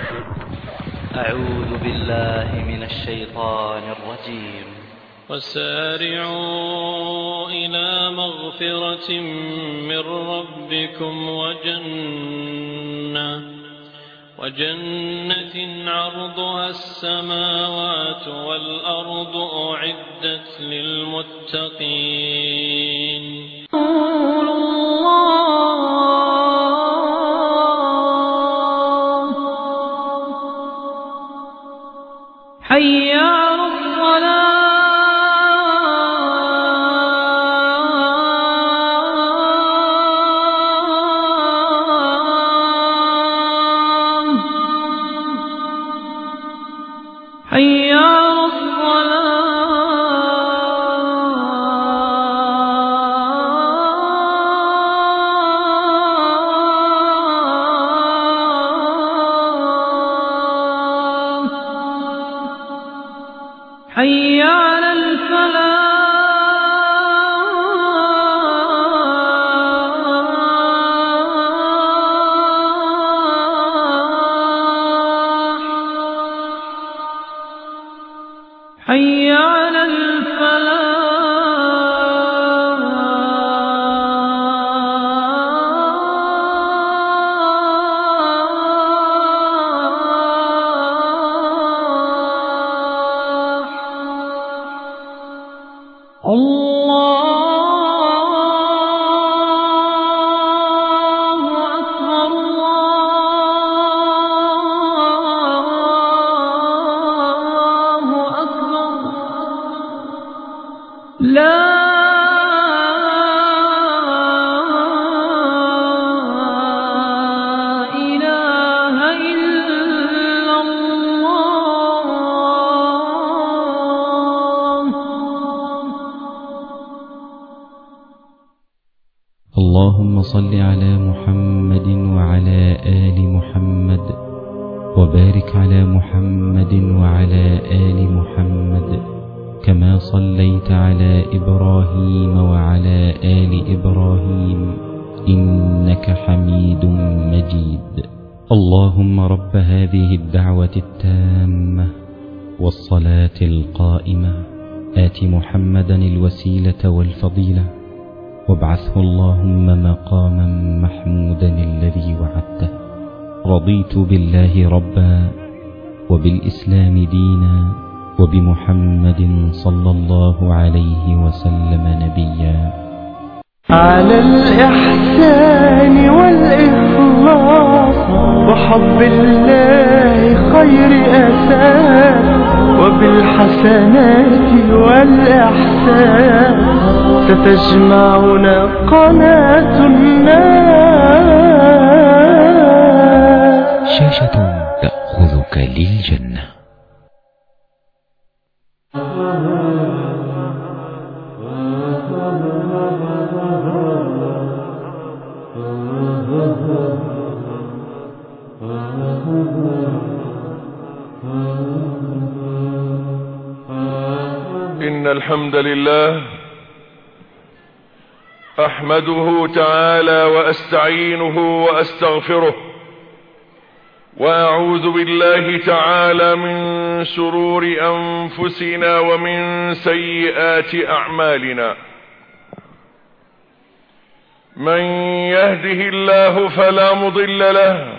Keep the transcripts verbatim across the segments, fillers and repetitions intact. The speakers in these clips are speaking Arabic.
أعوذ بالله من الشيطان الرجيم. وسارعوا إلى مغفرة من ربكم وجنة وجنة عرضها السماوات والأرض أعدت للمتقين. حي على الصلاة. حي على الصلاة. حي على الفلاح. حي على الفلاح. الله أكبر. الله أكبر. لا إله إلا الله. اللهم صل على محمد وعلى آل محمد وبارك على محمد وعلى آل محمد كما صليت على إبراهيم وعلى آل إبراهيم إنك حميد مجيد. اللهم رب هذه الدعوة التامة والصلاة القائمة آت محمدا الوسيلة والفضيلة وابعثه اللهم مقاما محمودا الذي وعدته. رضيت بالله ربا وبالإسلام دينا وبمحمد صلى الله عليه وسلم نبيا. على الإحسان والإخلاص وحب الله خير أساس وبالحسنات والإحسان ستجمعنا قناة الناس. شاشة تأخذك للجنة. إن الحمد لله أحمده تعالى وأستعينه وأستغفره وأعوذ بالله تعالى من شرور أنفسنا ومن سيئات أعمالنا. من يهده الله فلا مضل له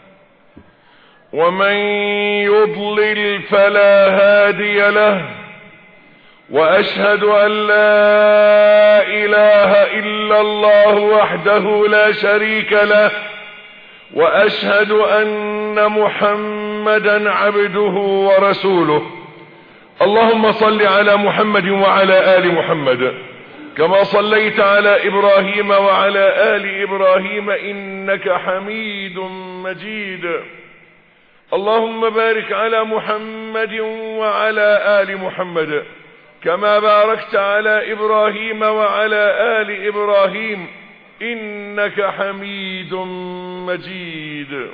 ومن يضلل فلا هادي له. وأشهد أن لا إله إلا الله وحده لا شريك له وأشهد أن محمدا عبده ورسوله. اللهم صل على محمد وعلى آل محمد كما صليت على إبراهيم وعلى آل إبراهيم إنك حميد مجيد. اللهم بارك على محمد وعلى آل محمد كما باركت على إبراهيم وعلى آل إبراهيم إنك حميد مجيد.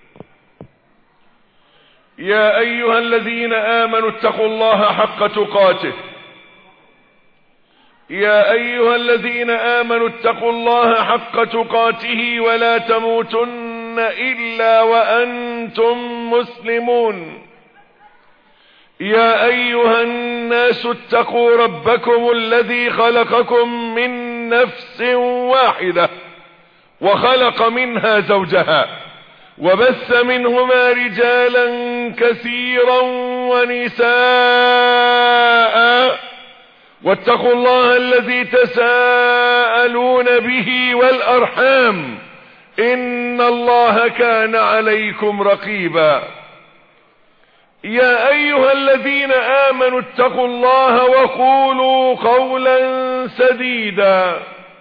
يا أيها الذين آمنوا اتقوا الله حق تقاته. يا أيها الذين آمنوا اتقوا الله حق تقاته ولا تموتن إلا وأنتم مسلمون. يا أيها الناس اتقوا ربكم الذي خلقكم من نفس واحدة وخلق منها زوجها وبث منهما رجالا كثيرا ونساء واتقوا الله الذي تساءلون به والأرحام إن الله كان عليكم رقيبا. يا أيها الذين آمنوا اتقوا الله وقولوا قولا سديدا.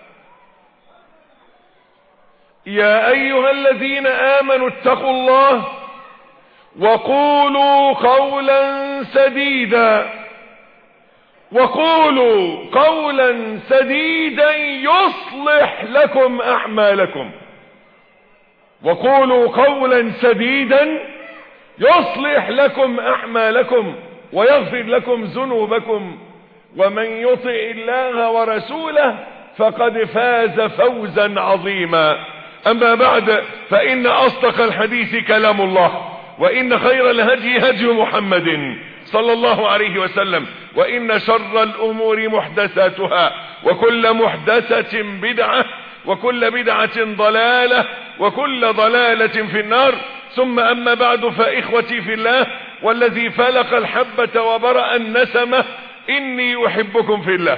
يا أيها الذين آمنوا اتقوا الله وقولوا قولا سديدا وقولوا قولا سديدا يصلح لكم أعمالكم. وقولوا قولا سديدا يصلح لكم أعمالكم ويغفر لكم ذنوبكم ومن يطع الله ورسوله فقد فاز فوزا عظيما. أما بعد، فإن أصدق الحديث كلام الله، وإن خير الهدي هدي محمد صلى الله عليه وسلم، وإن شر الأمور محدثاتها، وكل محدثة بدعة، وكل بدعة ضلالة، وكل ضلالة في النار. ثم أما بعد، فإخوتي في الله والذي فلق الحبة وبرأ النسمة، إني أحبكم في الله،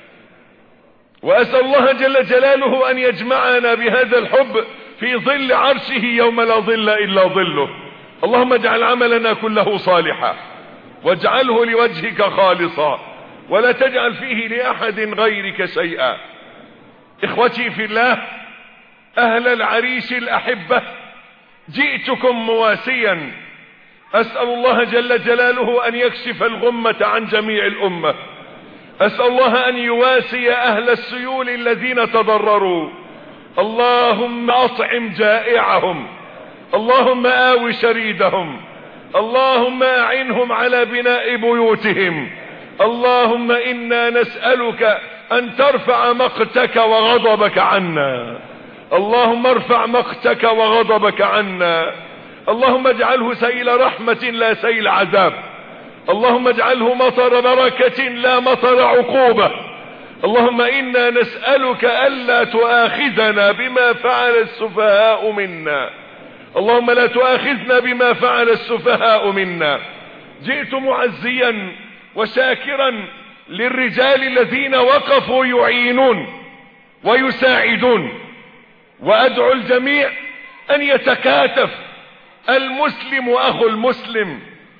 وأسأل الله جل جلاله أن يجمعنا بهذا الحب في ظل عرشه يوم لا ظل إلا ظله. اللهم اجعل عملنا كله صالحا واجعله لوجهك خالصا ولا تجعل فيه لأحد غيرك شيئا. إخوتي في الله، أهل العريش الأحبة، جئتكم مواسيا أسأل الله جل جلاله أن يكشف الغمة عن جميع الأمة. أسأل الله أن يواسي أهل السيول الذين تضرروا. اللهم أطعم جائعهم، اللهم آو شريدهم، اللهم أعنهم على بناء بيوتهم. اللهم إنا نسألك أن ترفع مقتك وغضبك عنا. اللهم ارفع مقتك وغضبك عنا. اللهم اجعله سيل رحمة لا سيل عذاب. اللهم اجعله مطر بركة لا مطر عقوبة. اللهم إنا نسألك ألا تؤاخذنا بما فعل السفهاء منا. اللهم لا تؤاخذنا بما فعل السفهاء منا. جئت معزيا وشاكرا للرجال الذين وقفوا يعينون ويساعدون، وأدعو الجميع أن يتكاتف المسلم أخو المسلم،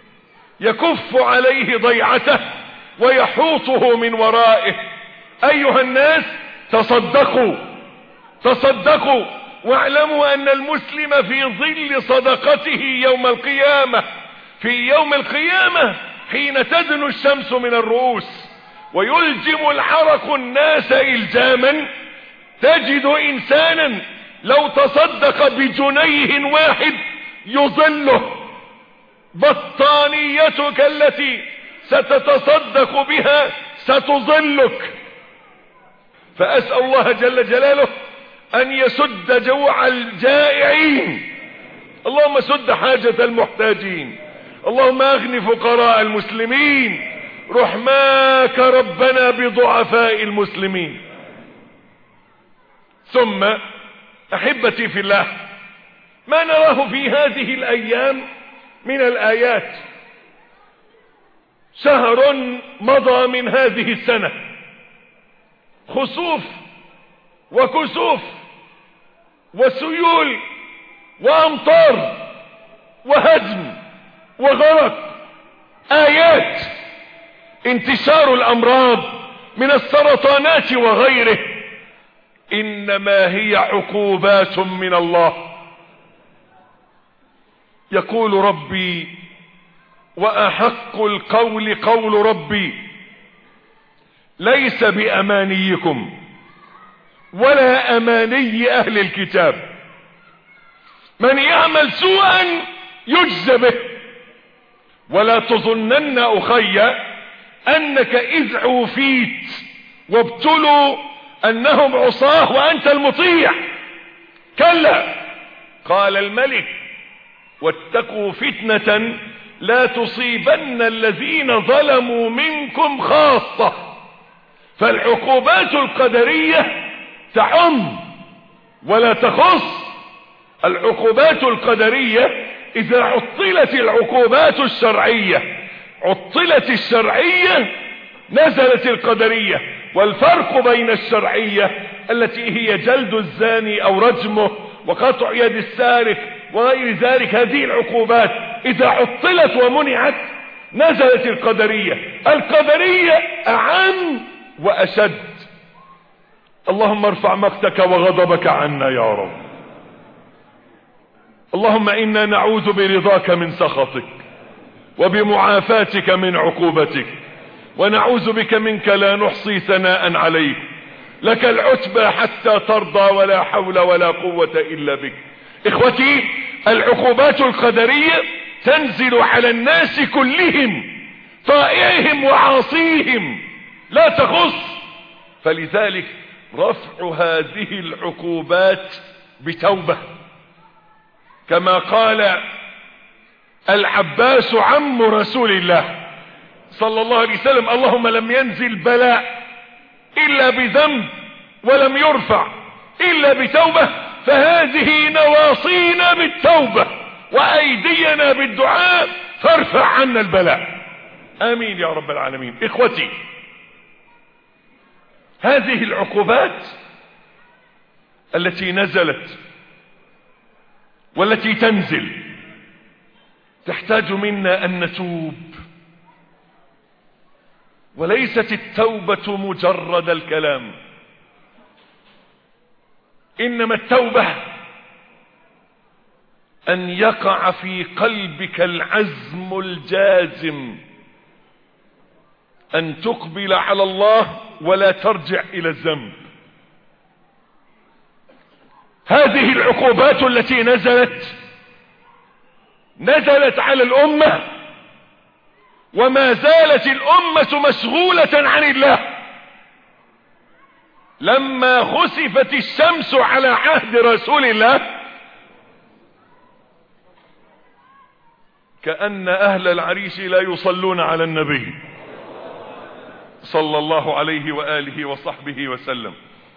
يكف عليه ضيعته ويحوطه من ورائه. أيها الناس، تصدقوا تصدقوا واعلموا أن المسلم في ظل صدقته يوم القيامة، في يوم القيامة حين تدنو الشمس من الرؤوس ويلجم العرق الناس إلجاما، تجد إنسانا لو تصدق بجنيه واحد يظله. بطانيتك التي ستتصدق بها ستظلك. فأسأل الله جل جلاله أن يسد جوع الجائعين، اللهم سد حاجة المحتاجين، اللهم أغن فقراء المسلمين، رحماك ربنا بضعفاء المسلمين. ثم أحبتي في الله، ما نراه في هذه الأيام من الآيات، شهر مضى من هذه السنة، خسوف وكسوف وسيول وأمطار وهدم وغرق، آيات، انتشار الأمراض من السرطانات وغيره، إنما هي عقوبات من الله. يقول ربي: وأحق القول قول ربي ليس بأمانيكم ولا أماني أهل الكتاب، من يعمل سوءا يجزى به، ولا تظنن أخي أنك إذ عوفيت وابتلوا أنهم عصاه وأنت المطيع، كلا، قال الملك واتقوا فتنة لا تصيبن الذين ظلموا منكم خاصة. فالعقوبات القدرية تعم ولا تخص. العقوبات القدرية إذا عطلت العقوبات الشرعية عطلت الشرعية نزلت القدرية. والفرق بين الشرعية التي هي جلد الزاني أو رجمه وقطع يد السارق وغير ذلك، هذه العقوبات إذا عطلت ومنعت نزلت القدرية. القدرية أعم وأشد. اللهم ارفع مقتك وغضبك عنا يا رب. اللهم إنا نعوذ برضاك من سخطك وبمعافاتك من عقوبتك، ونعوذ بك منك لا نحصي ثناء عليك، لك العتبى حتى ترضى ولا حول ولا قوة إلا بك. إخوتي، العقوبات القدرية تنزل على الناس كلهم، طائعهم وعاصيهم، لا تخص. فلذلك رفع هذه العقوبات بتوبة، كما قال العباس عم رسول الله صلى الله عليه وسلم: اللهم لم ينزل بلاء إلا بذنب ولم يرفع إلا بتوبة، فهذه نواصينا بالتوبة وأيدينا بالدعاء، فارفع عنا البلاء. آمين يا رب العالمين. إخوتي، هذه العقوبات التي نزلت والتي تنزل تحتاج منا أن نتوب، وليست التوبة مجرد الكلام، إنما التوبة أن يقع في قلبك العزم الجازم أن تقبل على الله ولا ترجع إلى الذنب. هذه العقوبات التي نزلت نزلت على الأمة، وما زالت الأمة مشغولة عن الله. لما خسفت الشمس على عهد رسول الله كأن أهل العريش لا يصلون على النبي صلى الله عليه وآله وصحبه وسلم.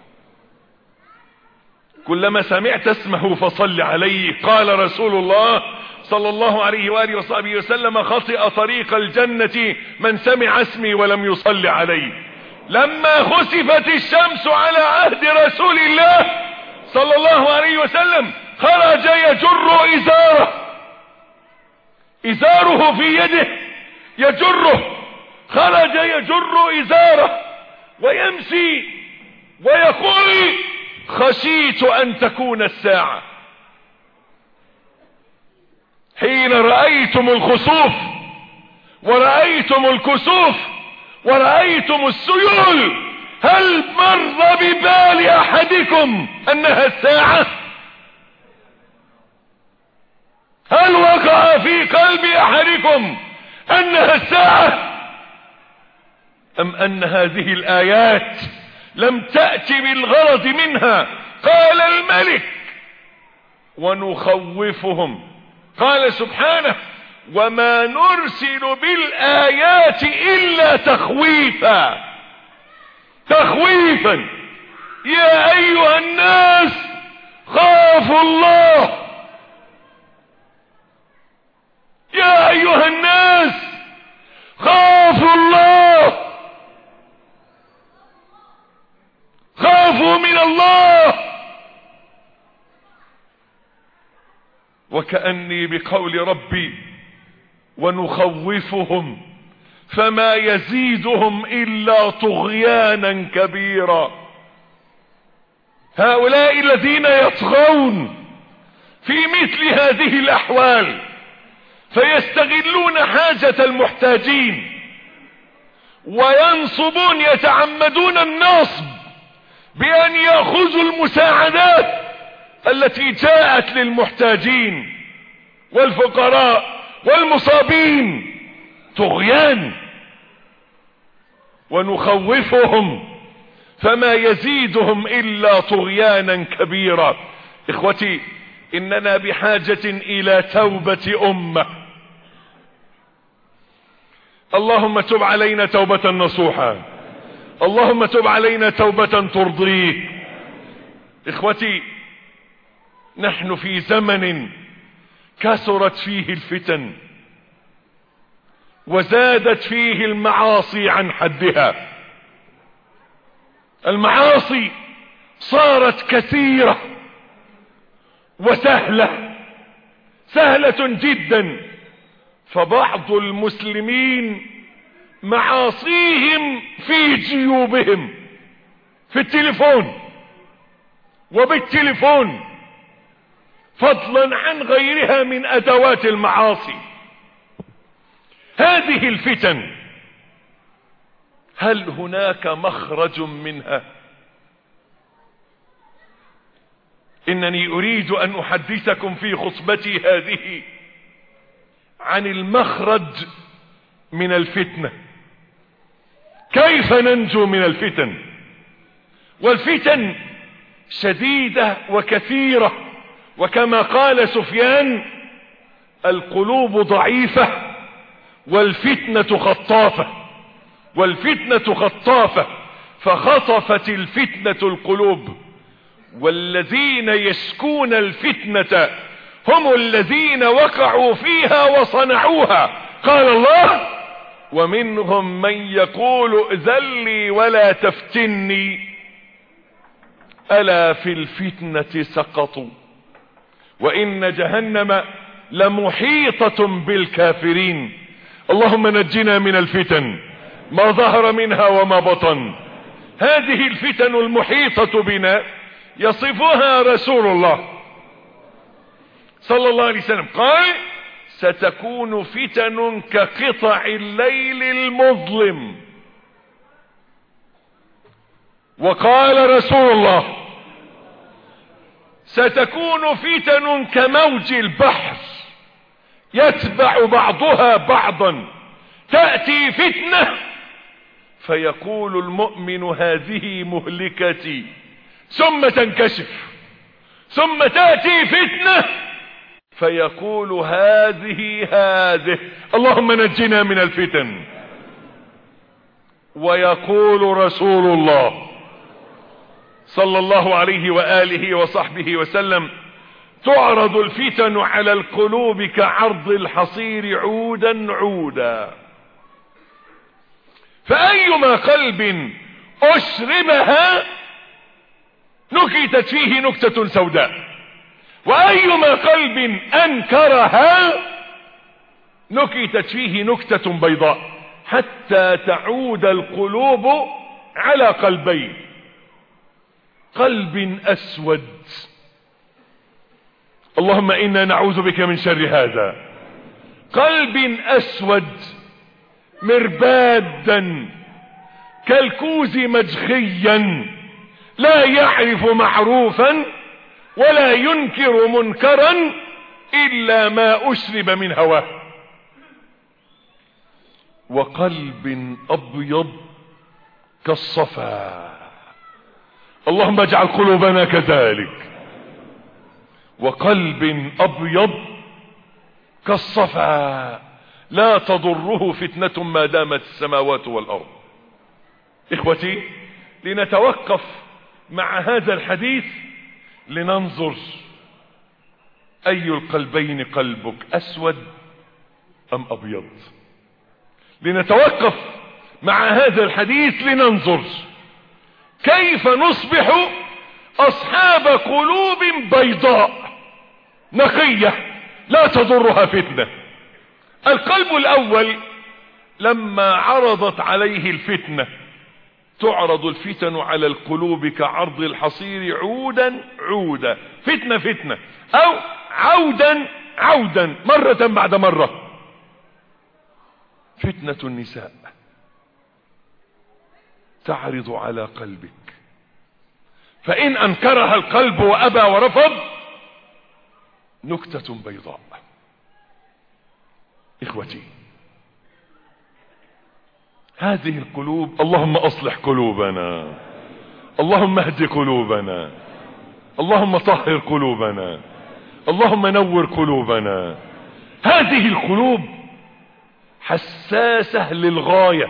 كلما سمعت اسمه فصل عليه. قال رسول الله صلى الله عليه وآله وصحبه وسلم: خطئ طريق الجنة من سمع اسمي ولم يصل عليه. لما خسفت الشمس على عهد رسول الله صلى الله عليه وسلم خرج يجر إزاره إزاره في يده يجره، خرج يجر إزاره ويمشي ويقول: خشيت أن تكون الساعة. حين رأيتم الخسوف ورأيتم الكسوف ورأيتم السيول، هل مر ببال أحدكم أنها الساعة؟ هل وقع في قلب أحدكم أنها الساعة؟ أم أن هذه الآيات لم تأتي بالغرض منها؟ قال الملك: ونخوفهم. قال سبحانه: وما نرسل بالآيات إلا تخويفا. تخويفا. يا أيها الناس خافوا الله. يا أيها الناس خافوا الله، خافوا من الله. وكأني بقول ربي ونخوفهم فما يزيدهم إلا طغيانا كبيرا. هؤلاء الذين يطغون في مثل هذه الأحوال فيستغلون حاجة المحتاجين وينصبون، يتعمدون النصب بأن يأخذوا المساعدات التي جاءت للمحتاجين والفقراء والمصابين. طغيان. ونخوفهم فما يزيدهم إلا طغيانا كبيرا. إخوتي، إننا بحاجة إلى توبة أمة. اللهم تب علينا توبة نصوحا، اللهم تب علينا توبة ترضيك. إخوتي، نحن في زمن كثرت فيه الفتن وزادت فيه المعاصي عن حدها. المعاصي صارت كثيرة وسهلة، سهلة جدا، فبعض المسلمين معاصيهم في جيوبهم، في التليفون وبالتليفون، فضلا عن غيرها من أدوات المعاصي. هذه الفتن هل هناك مخرج منها؟ إنني أريد أن أحدثكم في خطبتي هذه عن المخرج من الفتنة، كيف ننجو من الفتن. والفتن شديدة وكثيرة، وكما قال سفيان: القلوب ضعيفة والفتنة خطافة، والفتنة خطافة، فخطفت الفتنة القلوب، والذين يشكون الفتنة هم الذين وقعوا فيها وصنعوها. قال الله: ومنهم من يقول ائذن لي ولا تفتني ألا في الفتنة سقطوا وإن جهنم لمحيطة بالكافرين. اللهم نجنا من الفتن ما ظهر منها وما بطن. هذه الفتن المحيطة بنا يصفها رسول الله صلى الله عليه وسلم، قال: ستكون فتن كقطع الليل المظلم. وقال رسول الله: ستكون فتن كموج البحر يتبع بعضها بعضا، تأتي فتنة فيقول المؤمن هذه مهلكتي، ثم تنكشف، ثم تأتي فتنة فيقول هذه هذه. اللهم نجنا من الفتن. ويقول رسول الله صلى الله عليه وآله وصحبه وسلم: تعرض الفتن على القلوب كعرض الحصير عودا عودا، فأيما قلب أشربها نكتت فيه نكتة سوداء، وأيما قلب أنكرها نكتت فيه نكتة بيضاء، حتى تعود القلوب على قلبين: قلب أسود، اللهم إنا نعوذ بك من شر هذا، قلب أسود مربادا كالكوز مجخيا، لا يعرف معروفا ولا ينكر منكرا إلا ما أشرب من هواه، وقلب أبيض كالصفا، اللهم اجعل قلوبنا كذلك، وقلب أبيض كالصفا لا تضره فتنة ما دامت السماوات والأرض. إخوتي، لنتوقف مع هذا الحديث لننظر أي القلبين قلبك، أسود أم أبيض؟ لنتوقف مع هذا الحديث لننظر كيف نصبح أصحاب قلوب بيضاء نقية لا تضرها فتنة. القلب الأول لما عرضت عليه الفتنة، تعرض الفتن على القلوب كعرض الحصير عودا عودا، فتنة فتنة، أو عودا عودا، مرة بعد مرة. فتنة النساء تعرض على قلبك، فإن أنكرها القلب وأبى ورفض نكتة بيضاء. إخوتي، هذه القلوب اللهم أصلح قلوبنا، اللهم اهد قلوبنا، اللهم طهر قلوبنا، اللهم نور قلوبنا. هذه القلوب حساسة للغاية،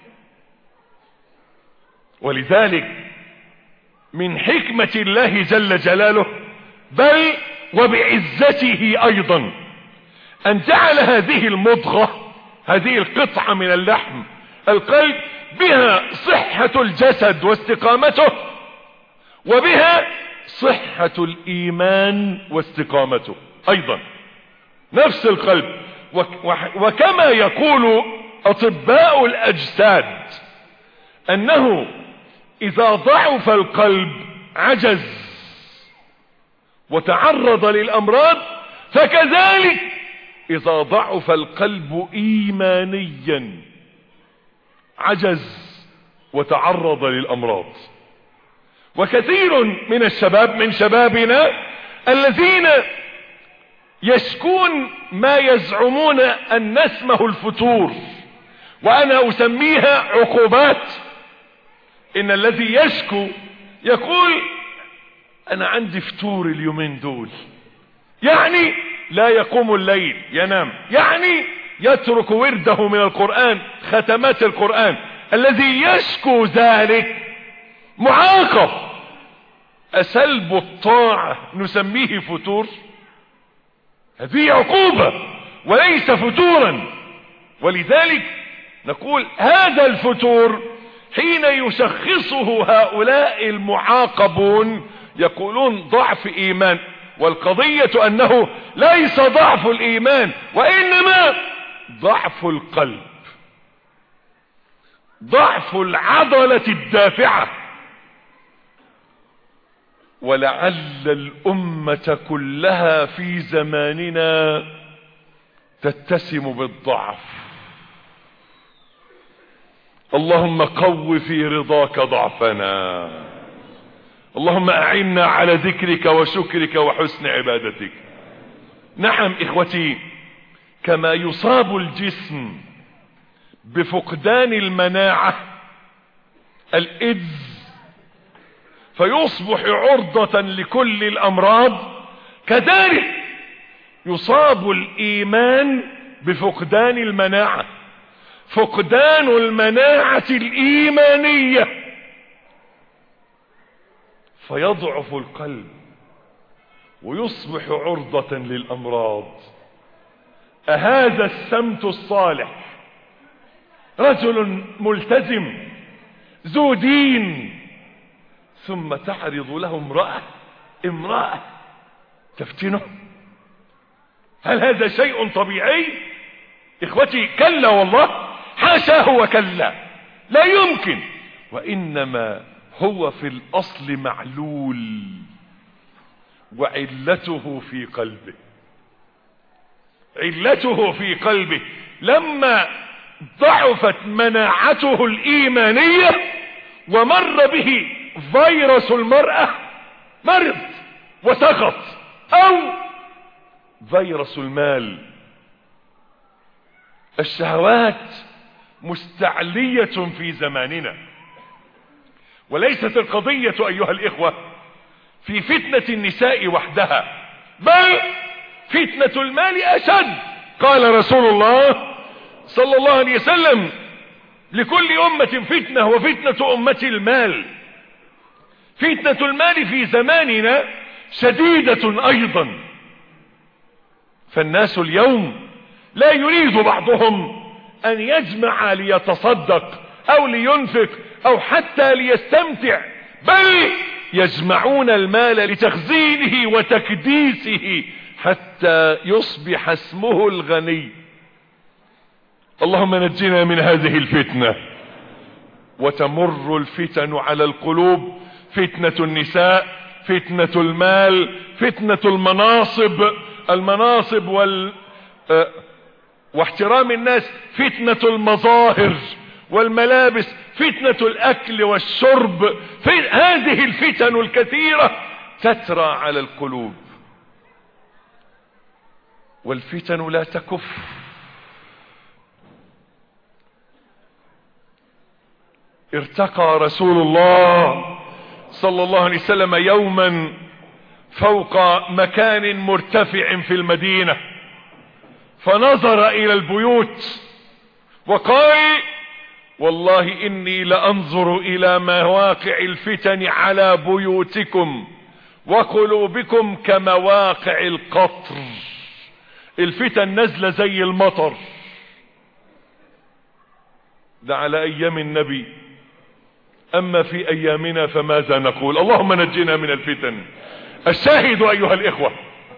ولذلك من حكمة الله جل جلاله بل وبعزته ايضا ان جعل هذه المضغة، هذه القطعة من اللحم القلب، بها صحة الجسد واستقامته، وبها صحة الايمان واستقامته ايضا. نفس القلب. وكما يقول اطباء الاجساد انه اذا ضعف القلب عجز وتعرض للامراض، فكذلك اذا ضعف القلب ايمانيا عجز وتعرض للامراض. وكثير من الشباب من شبابنا الذين يشكون ما يزعمون ان اسمه الفتور، وانا اسميها عقوبات. ان الذي يشكو يقول انا عندي فتور اليومين دول، يعني لا يقوم الليل، ينام، يعني يترك ورده من القرآن، ختمات القرآن. الذي يشكو ذلك معاقب. أسلب الطاعة نسميه فتور؟ هذه عقوبة وليس فتورا. ولذلك نقول هذا الفتور حين يشخصه هؤلاء المعاقبون يقولون ضعف ايمان، والقضية انه ليس ضعف الايمان وانما ضعف القلب، ضعف العضلة الدافعة. ولعل الامة كلها في زماننا تتسم بالضعف. اللهم قو في رضاك ضعفنا، اللهم اعنا على ذكرك وشكرك وحسن عبادتك. نعم اخوتي، كما يصاب الجسم بفقدان المناعة الايدز فيصبح عرضة لكل الامراض، كذلك يصاب الايمان بفقدان المناعة، فقدان المناعة الايمانية، فيضعف القلب ويصبح عرضة للامراض. اهذا السمت الصالح، رجل ملتزم ذو دين، ثم تعرض له امرأة امرأة تفتنه؟ هل هذا شيء طبيعي؟ اخوتي كلا والله، حاشاه وكلا، لا يمكن. وانما هو في الاصل معلول، وعلته في قلبه، علته في قلبه. لما ضعفت مناعته الايمانية ومر به فيروس المرأة مرض وسقط، او فيروس المال. الشهوات مستعلية في زماننا، وليست القضية ايها الاخوة في فتنة النساء وحدها، بل فتنة المال اشد. قال رسول الله صلى الله عليه وسلم لكل امة فتنة وفتنة امتي المال. فتنة المال في زماننا شديدة ايضا، فالناس اليوم لا يريد بعضهم ان يجمع ليتصدق او لينفق او حتى ليستمتع، بل يجمعون المال لتخزينه وتكديسه حتى يصبح اسمه الغني. اللهم نجنا من هذه الفتنة. وتمر الفتن على القلوب، فتنة النساء، فتنة المال، فتنة المناصب المناصب وال اه واحترام الناس، فتنة المظاهر والملابس، فتنة الاكل والشرب. هذه الفتن الكثيرة تترى على القلوب، والفتن لا تكف. ارتقى رسول الله صلى الله عليه وسلم يوما فوق مكان مرتفع في المدينة، فنظر إلى البيوت وقال: والله إني لأنظر إلى مواقع الفتن على بيوتكم وقلوبكم كمواقع القطر. الفتن نزل زي المطر. ده على أيام النبي، أما في أيامنا فماذا نقول؟ اللهم نجنا من الفتن. الشاهد أيها الإخوة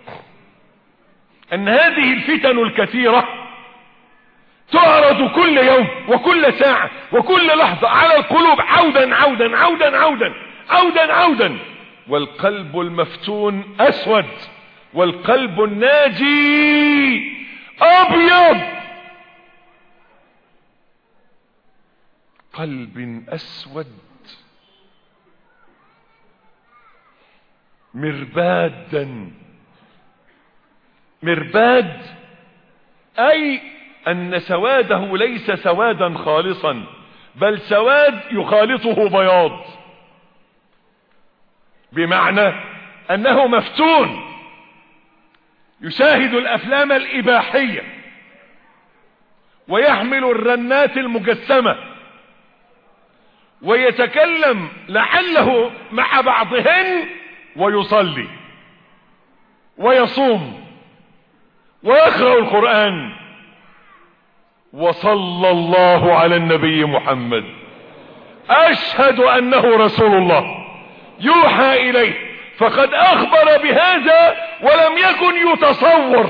أن هذه الفتن الكثيرة تعرض كل يوم وكل ساعة وكل لحظة على القلوب عودا عودا عودا عودا عودا عودا، والقلب المفتون أسود والقلب الناجي أبيض. قلب أسود مربادا. مرباد أي أن سواده ليس سوادا خالصا، بل سواد يخالطه بياض، بمعنى أنه مفتون يشاهد الأفلام الإباحية ويحمل الرنات المجسمة ويتكلم لعله مع بعضهن ويصلي ويصوم ويقرأ القرآن. وصلى الله على النبي محمد، أشهد أنه رسول الله يوحى إليه، فقد أخبر بهذا ولم يكن يتصور.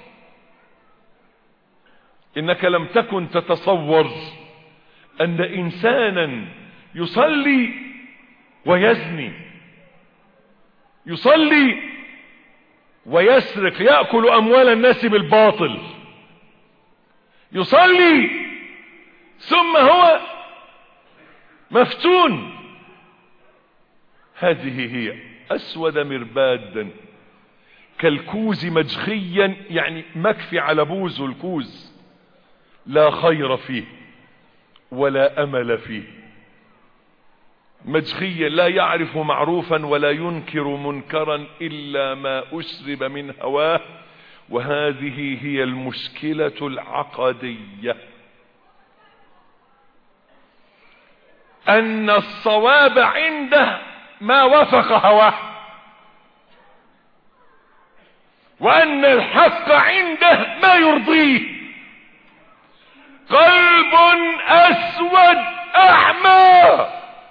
إنك لم تكن تتصور أن إنسانا يصلي ويزني، يصلي ويسرق، يأكل أموال الناس بالباطل، يصلي ثم هو مفتون. هذه هي أسود مربادا كالكوز مجخيا، يعني مكفي على بوز الكوز، لا خير فيه ولا أمل فيه. مجخيا لا يعرف معروفا ولا ينكر منكرا إلا ما أشرب من هواه. وهذه هي المشكلة العقدية، أن الصواب عنده ما وفق هواه، وأن الحق عنده ما يرضيه. قلب أسود أعمى،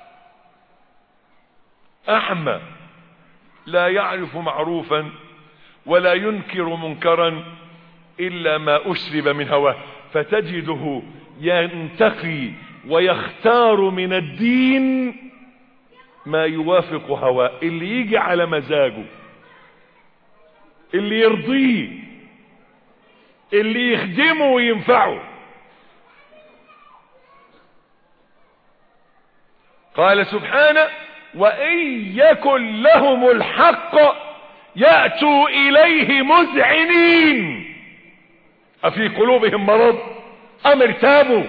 أعمى لا يعرف معروفا ولا ينكر منكرا إلا ما أشرب من هواه، فتجده ينتقي ويختار من الدين ما يوافق هواه، اللي يجي على مزاجه، اللي يرضيه، اللي يخدمه وينفعه. قال سبحانه: وإن يكن لهم الحق يأتوا إليه مذعنين أفي قلوبهم مرض أم ارتابوا.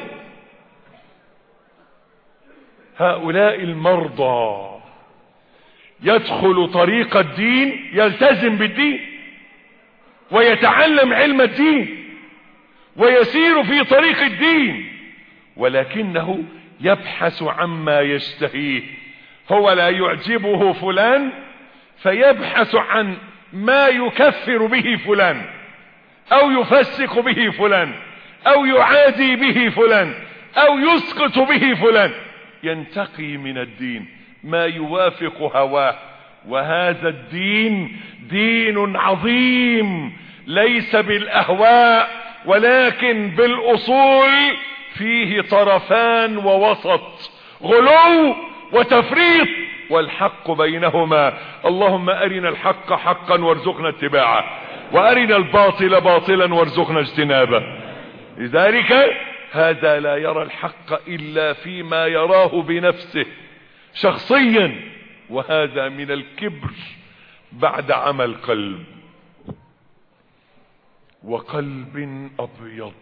هؤلاء المرضى يدخل طريق الدين، يلتزم بالدين ويتعلم علم الدين ويسير في طريق الدين، ولكنه يبحث عما يشتهيه. هو لا يعجبه فلان فيبحث عن ما يكفر به فلان أو يفسق به فلان أو يعادي به فلان أو يسقط به فلان، ينتقي من الدين ما يوافق هواه. وهذا الدين دين عظيم، ليس بالأهواء ولكن بالأصول، فيه طرفان ووسط، غلو وتفريط، والحق بينهما. اللهم أرنا الحق حقا وارزقنا اتباعه، وأرنا الباطل باطلا وارزقنا اجتنابه. لذلك هذا لا يرى الحق إلا فيما يراه بنفسه شخصيا، وهذا من الكبر بعد عمى القلب. وقلب أبيض،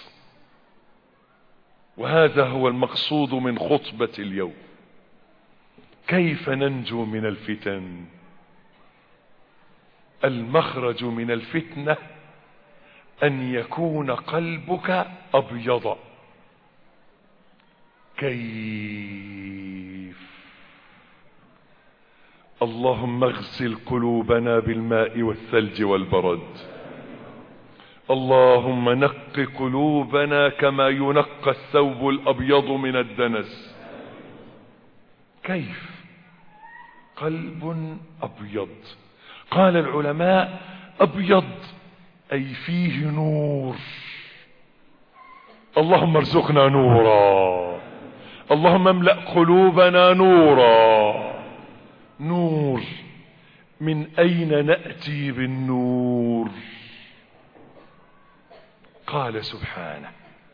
وهذا هو المقصود من خطبة اليوم. كيف ننجو من الفتن؟ المخرج من الفتنة أن يكون قلبك أبيض. كيف؟ اللهم اغسل قلوبنا بالماء والثلج والبرد. اللهم نق قلوبنا كما ينقى الثوب الأبيض من الدنس. كيف؟ قلب أبيض. قال العلماء أبيض أي فيه نور. اللهم ارزقنا نورا، اللهم املأ قلوبنا نورا. نور، من أين نأتي بالنور؟ قال سبحانه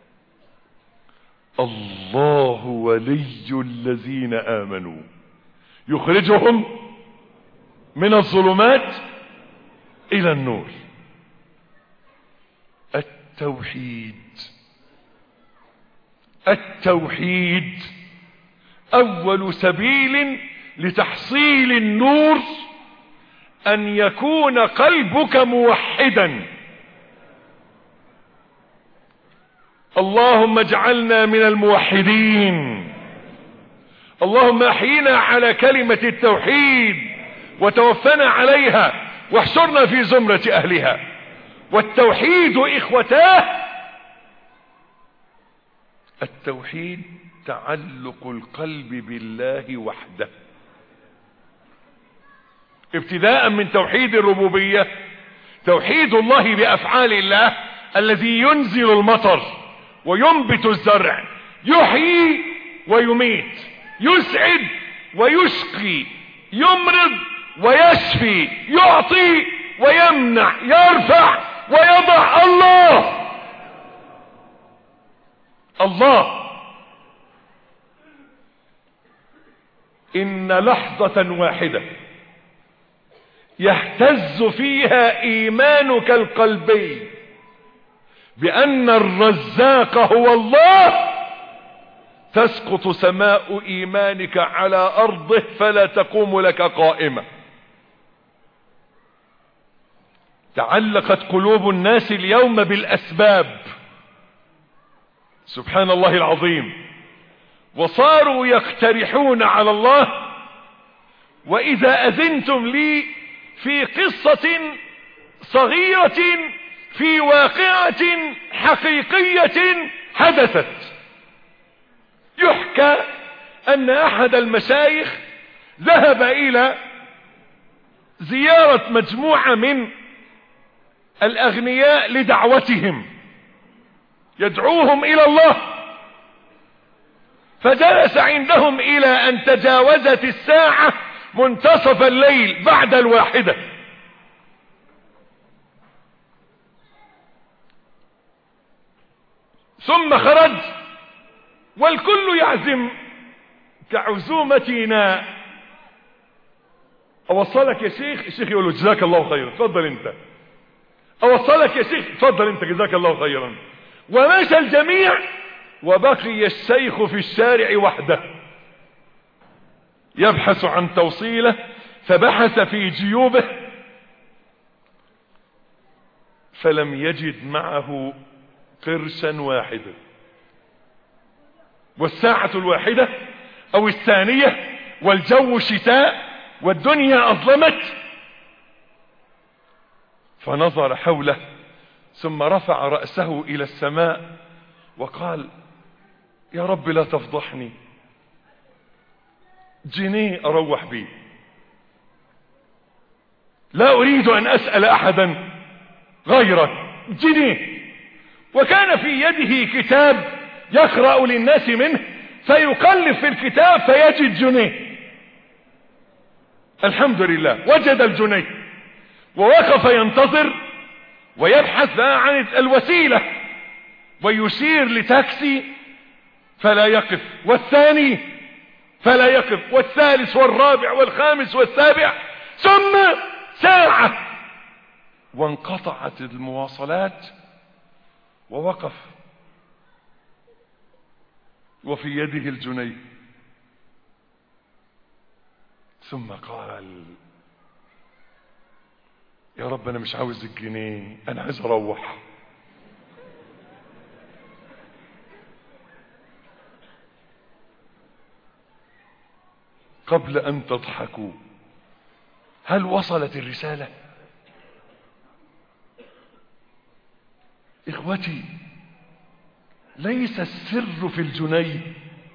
الله ولي الذين آمنوا يخرجهم من الظلمات إلى النور. التوحيد. التوحيد أول سبيل لتحصيل النور أن يكون قلبك موحدا. اللهم اجعلنا من الموحدين. اللهم احينا على كلمة التوحيد وتوفنا عليها واحشرنا في زمرة أهلها. والتوحيد إخوتاه، التوحيد تعلق القلب بالله وحده، ابتداء من توحيد الربوبية، توحيد الله بأفعال الله الذي ينزل المطر وينبت الزرع، يحيي ويميت، يسعد ويشقي، يمرض ويشفي، يعطي ويمنع، يرفع ويضع. الله الله. إن لحظة واحدة يهتز فيها إيمانك القلبي بأن الرزاق هو الله، تسقط سماء إيمانك على أرضه فلا تقوم لك قائمة. تعلقت قلوب الناس اليوم بالأسباب، سبحان الله العظيم، وصاروا يقترحون على الله. وإذا أذنتم لي في قصة صغيرة في واقعة حقيقية حدثت، يحكى أن أحد المشايخ ذهب إلى زيارة مجموعة من الأغنياء لدعوتهم، يدعوهم إلى الله، فجلس عندهم إلى أن تجاوزت الساعة منتصف الليل بعد الواحدة. ثم خرج والكل يعزم كعزومتنا. اوصلك يا شيخ؟ الشيخ يقول له جزاك الله خيرا، اتفضل انت. اوصلك يا شيخ؟ اتفضل انت، جزاك الله خيرا. ومشى الجميع وبقي الشيخ في الشارع وحده يبحث عن توصيله، فبحث في جيوبه فلم يجد معه قرشا واحدا. والساعة الواحدة او الثانية والجو شتاء والدنيا اظلمت. فنظر حوله ثم رفع رأسه الى السماء وقال يا رب لا تفضحني، جنيه اروح بيه، لا اريد ان اسأل احدا غيرك، جنيه. وكان في يده كتاب يقرأ للناس منه، فيقلب في الكتاب فيجد جنيه. الحمد لله وجد الجنيه، ووقف ينتظر ويبحث عن الوسيلة، ويشير لتاكسي فلا يقف، والثاني فلا يقف، والثالث والرابع والخامس والسابع، ثم ساعة وانقطعت المواصلات، ووقف وفي يده الجنيه. ثم قال يا رب انا مش عاوز الجنيه، انا عايز اروح. قبل ان تضحكوا، هل وصلت الرسالة؟ اخوتي، ليس السر في الجنيه.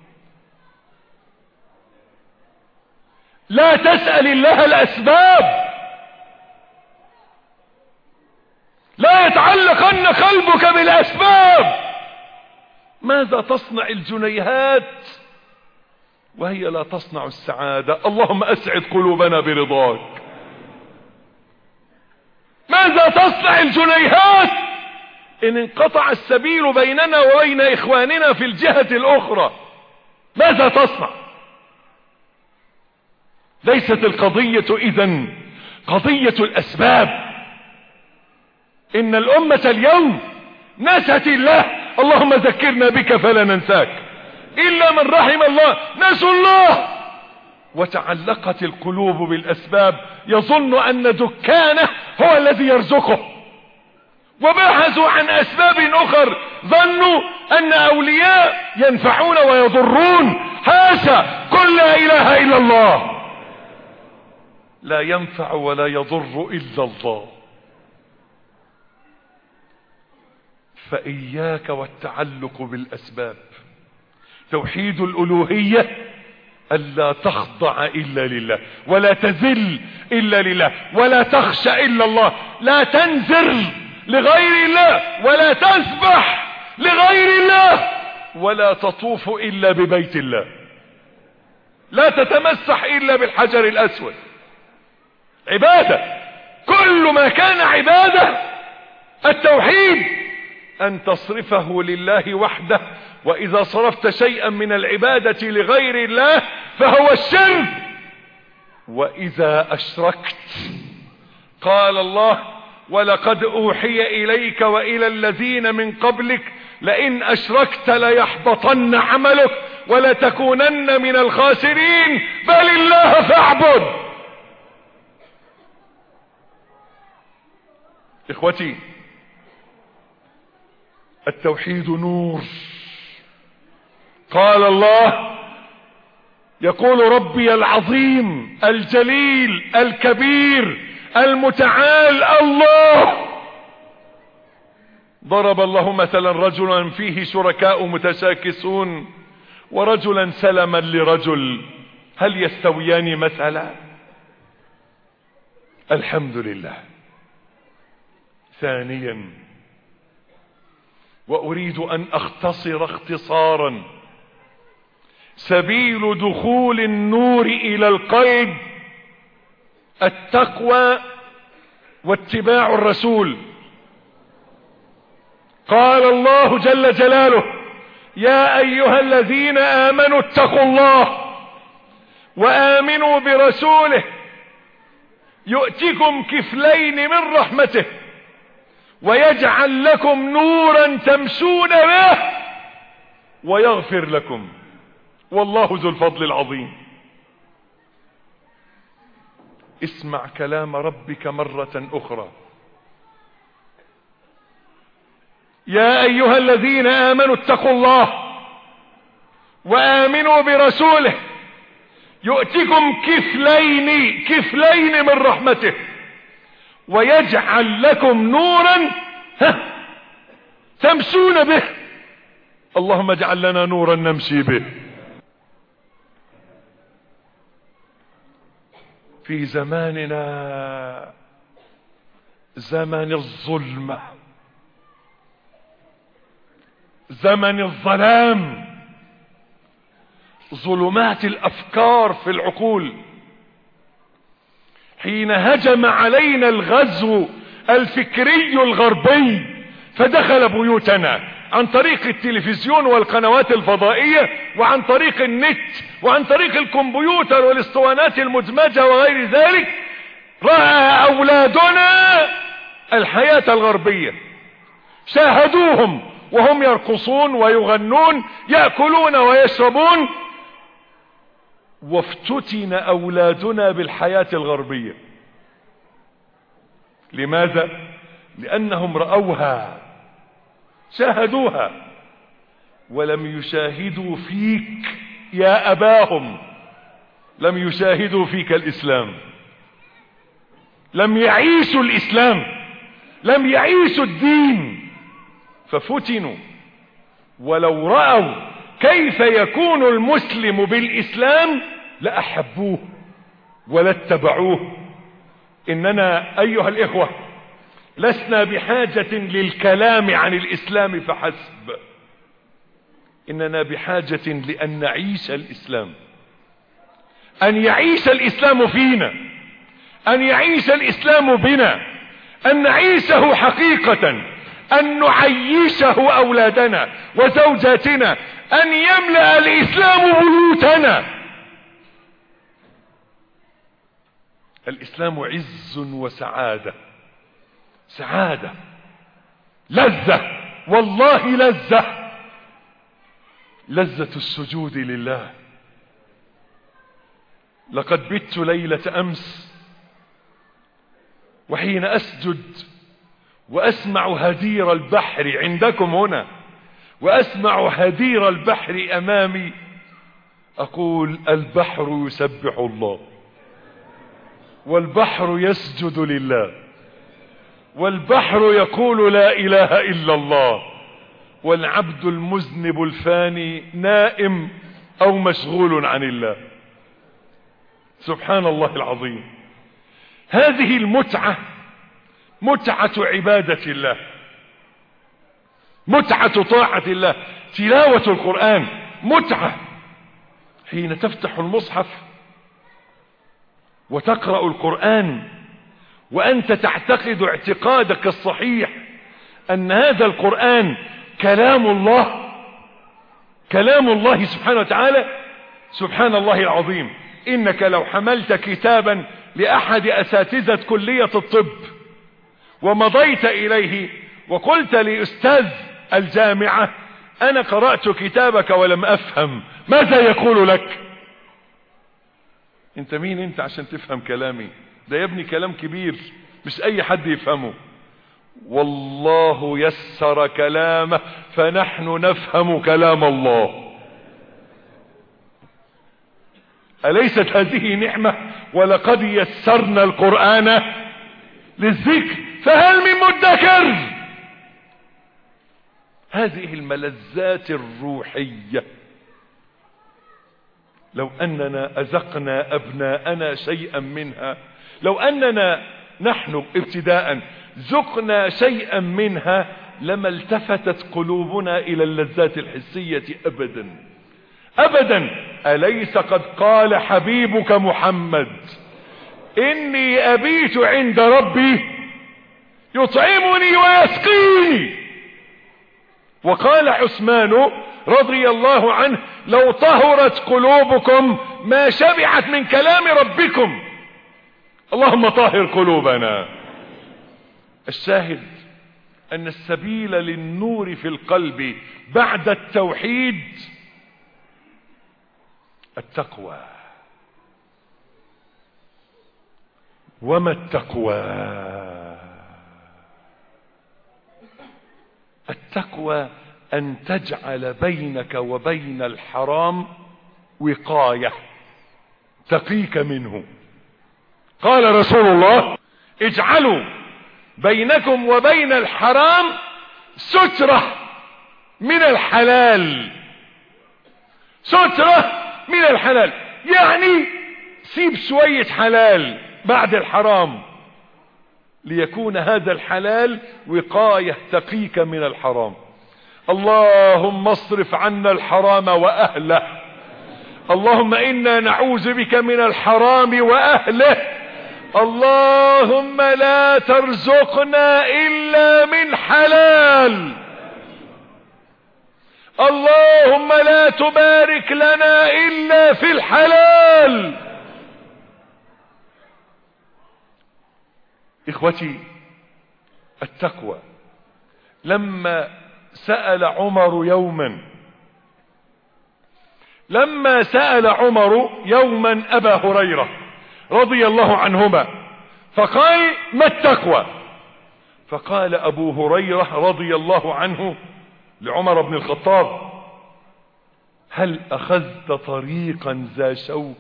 لا تسأل الله الاسباب، لا يتعلقن قلبك بالاسباب. ماذا تصنع الجنيهات وهي لا تصنع السعادة؟ اللهم اسعد قلوبنا برضاك. ماذا تصنع الجنيهات ان انقطع السبيل بيننا وبين اخواننا في الجهة الاخرى؟ ماذا تصنع؟ ليست القضية اذن قضية الاسباب. ان الامة اليوم نست الله، اللهم ذكرنا بك فلا ننساك، الا من رحم الله نسوا الله، وتعلقت القلوب بالاسباب، يظن ان دكانه هو الذي يرزقه، وبحثوا عن اسباب اخر، ظنوا ان اولياء ينفعون ويضرون. حاشا، قل لا اله الا الله، لا ينفع ولا يضر الا الله. فاياك والتعلق بالاسباب. توحيد الالوهية الا تخضع الا لله، ولا تذل الا لله، ولا تخشى الا الله، لا تنذر لغير الله، ولا تسبح لغير الله، ولا تطوف الا ببيت الله، لا تتمسح الا بالحجر الاسود. عبادة، كل ما كان عبادة التوحيد ان تصرفه لله وحده، واذا صرفت شيئا من العبادة لغير الله فهو الشرك. واذا اشركت قال الله: ولقد اوحي اليك والى الذين من قبلك لئن اشركت ليحبطن عملك ولتكونن من الخاسرين، بل الله فاعبد. اخوتي، التوحيد نور. قال الله، يقول ربي العظيم الجليل الكبير المتعال الله. ضرب الله مثلا رجلا فيه شركاء متشاكسون ورجلا سلما لرجل، هل يستويان مثلا؟ الحمد لله. ثانيا، واريد ان اختصر اختصارا، سبيل دخول النور الى القلب التقوى واتباع الرسول. قال الله جل جلاله: يا ايها الذين امنوا اتقوا الله وامنوا برسوله يؤتكم كفلين من رحمته ويجعل لكم نورا تمشون به ويغفر لكم والله ذو الفضل العظيم. اسمع كلام ربك مرة اخرى: يا ايها الذين امنوا اتقوا الله وامنوا برسوله يؤتكم كفلين كفلين من رحمته ويجعل لكم نورا تمشون به. اللهم اجعل لنا نورا نمشي به. في زماننا زمن الظلمة، زمن الظلام، ظلمات الافكار في العقول، حين هجم علينا الغزو الفكري الغربي فدخل بيوتنا عن طريق التلفزيون والقنوات الفضائية وعن طريق النت وعن طريق الكمبيوتر والاسطوانات المدمجة وغير ذلك. رأى اولادنا الحياة الغربية، شاهدوهم وهم يرقصون ويغنون، يأكلون ويشربون، وافتتن اولادنا بالحياة الغربية. لماذا؟ لأنهم رأوها شاهدوها ولم يشاهدوا فيك يا أباهم، لم يشاهدوا فيك الإسلام، لم يعيشوا الإسلام، لم يعيشوا الدين، ففتنوا. ولو رأوا كيف يكون المسلم بالإسلام لأحبوه ولاتبعوه. إننا أيها الإخوة لسنا بحاجة للكلام عن الإسلام فحسب، إننا بحاجة لأن نعيش الإسلام، أن يعيش الإسلام فينا، أن يعيش الإسلام بنا، أن نعيشه حقيقة، أن نعيشه أولادنا وزوجاتنا، أن يملأ الإسلام بيوتنا. الإسلام عز وسعادة، سعادة، لذة، والله لذة، لذة السجود لله. لقد بت ليلة أمس وحين أسجد وأسمع هدير البحر عندكم هنا، وأسمع هدير البحر أمامي، أقول البحر يسبح الله، والبحر يسجد لله، والبحر يقول لا إله إلا الله، والعبد المذنب الفاني نائم أو مشغول عن الله. سبحان الله العظيم. هذه المتعة متعة عبادة الله، متعة طاعة الله، تلاوة القرآن متعة. حين تفتح المصحف وتقرأ القرآن وأنت تعتقد اعتقادك الصحيح أن هذا القرآن كلام الله، كلام الله سبحانه وتعالى، سبحان الله العظيم. إنك لو حملت كتابا لأحد أساتذة كلية الطب ومضيت إليه وقلت لأستاذ الجامعة أنا قرأت كتابك ولم أفهم، ماذا يقول لك؟ انت مين انت عشان تفهم كلامي؟ ده يا ابني كلام كبير مش أي حد يفهمه. والله يسر كلامه فنحن نفهم كلام الله. أليست هذه نعمة؟ ولقد يسرنا القرآن للذكر فهل من مدكر. هذه الملذات الروحية لو أننا أذقنا أبناءنا شيئا منها، لو أننا نحن ابتداء ذقنا شيئا منها لما التفتت قلوبنا إلى اللذات الحسية أبدا أبدا. أليس قد قال حبيبك محمد إني أبيت عند ربي يطعمني ويسقيني؟ وقال عثمان رضي الله عنه لو طهرت قلوبكم ما شبعت من كلام ربكم. اللهم طهر قلوبنا. الشاهد أن السبيل للنور في القلب بعد التوحيد التقوى. وما التقوى؟ التقوى أن تجعل بينك وبين الحرام وقاية تقيك منه. قال رسول الله اجعلوا بينكم وبين الحرام سترة من الحلال، سترة من الحلال، يعني سيب شوية حلال بعد الحرام ليكون هذا الحلال وقاية تقيك من الحرام. اللهم اصرف عنا الحرام وأهله. اللهم إنا نعوذ بك من الحرام وأهله. اللهم لا ترزقنا إلا من حلال. اللهم لا تبارك لنا إلا في الحلال. إخوتي، التقوى. لما سأل عمر يوما لما سأل عمر يوما أبا هريرة رضي الله عنهما فقال ما التقوى؟ فقال أبو هريرة رضي الله عنه لعمر بن الخطاب: هل أخذت طريقا ذا شوك؟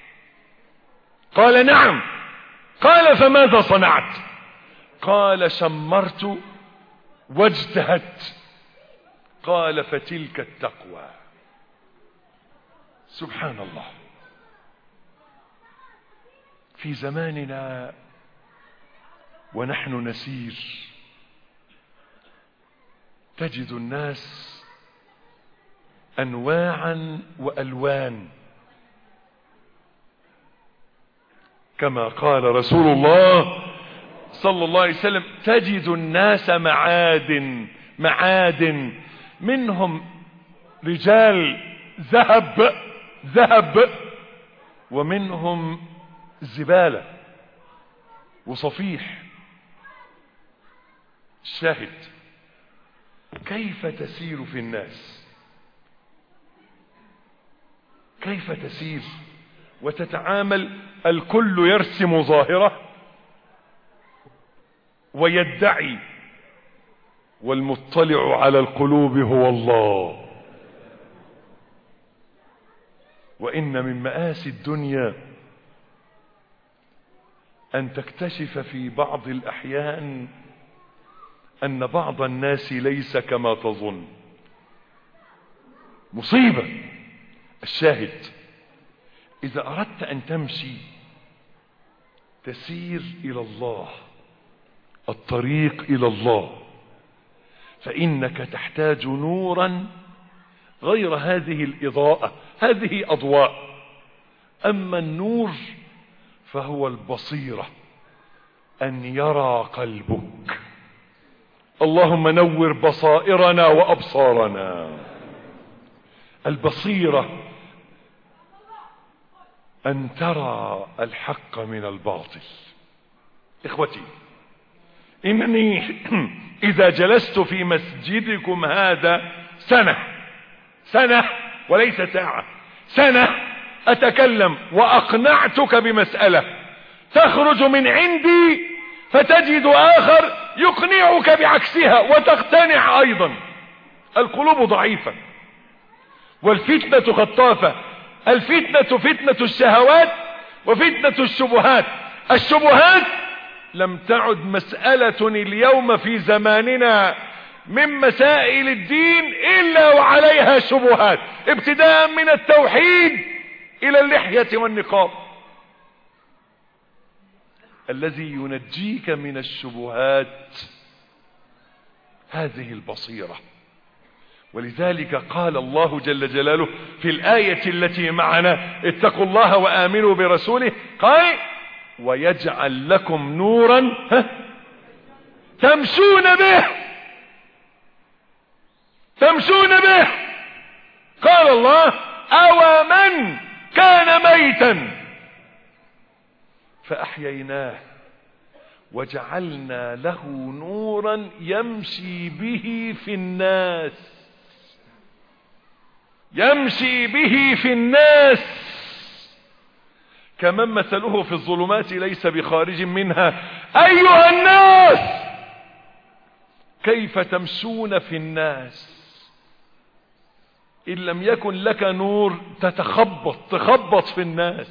قال: نعم. قال: فماذا صنعت؟ قال: شمرت واجتهدت. قال: فتلك التقوى. سبحان الله. في زماننا ونحن نسير تجد الناس أنواعا وألوان، كما قال رسول الله صلى الله عليه وسلم: تجد الناس معادن معادن منهم رجال ذهب ذهب ومنهم زبالة وصفيح. الشاهد: كيف تسير في الناس؟ كيف تسير وتتعامل؟ الكل يرسم ظاهرة ويدعي، والمطلع على القلوب هو الله. وإن من مآسي الدنيا أن تكتشف في بعض الأحيان أن بعض الناس ليس كما تظن. مصيبة. الشاهد: إذا أردت أن تمشي تسير إلى الله، الطريق إلى الله، فإنك تحتاج نورا غير هذه الإضاءة. هذه أضواء، أما النور فهو البصيرة، أن يرى قلبك. اللهم نور بصائرنا وأبصارنا. البصيرة أن ترى الحق من الباطل. إخوتي، إنني إذا جلست في مسجدكم هذا سنة سنة وليس ساعة، سنة أتكلم وأقنعتك بمسألة، تخرج من عندي فتجد آخر يقنعك بعكسها وتقتنع أيضا. القلوب ضعيفة والفتنة خطافة. الفتنة فتنة الشهوات وفتنة الشبهات. الشبهات لم تعد مسألة اليوم في زماننا من مسائل الدين إلا وعليها شبهات، ابتداء من التوحيد إلى اللحية والنقاب. الذي ينجيك من الشبهات هذه البصيرة. ولذلك قال الله جل جلاله في الآية التي معنا: اتقوا الله وآمنوا برسوله، قال: ويجعل لكم نورا تمشون به تمشون به. قال الله: أو من كان ميتا فأحييناه وجعلنا له نورا يمشي به في الناس يمشي به في الناس كمن مثله في الظلمات ليس بخارج منها. أيها الناس، كيف تمشون في الناس إن لم يكن لك نور؟ تتخبط تخبط في الناس